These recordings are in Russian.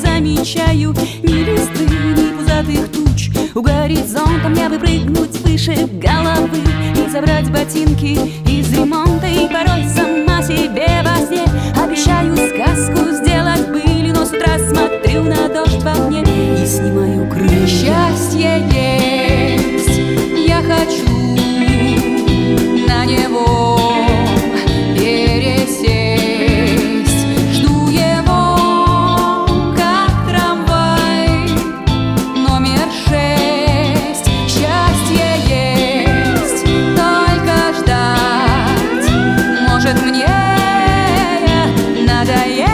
замечаю ни листы, ни пузатых туч. У горизонта мне бы прыгнуть выше головы и забрать ботинки из ремонта. И порой сама себе во сне обещаю сказку сделать былью, но с утра смотрю на дождь в окне и снимаю крылья. Счастье есть, я хочу на него пересесть. Жду его, как трамвай, номер 6. Счастье есть, только ждать. Может, мне надоесть.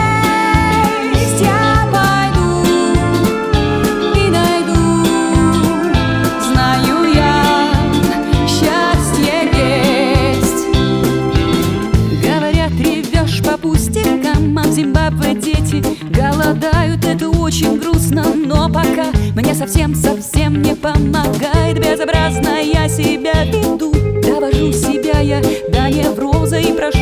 Я пойду и найду, знаю я, счастье есть. Говорят, ревешь по пустякам, а в Зимбабве дети голодают. Это очень грустно, но пока мне совсем не помогает. Безобразно я себя веду, довожу себя я до невроза и прошу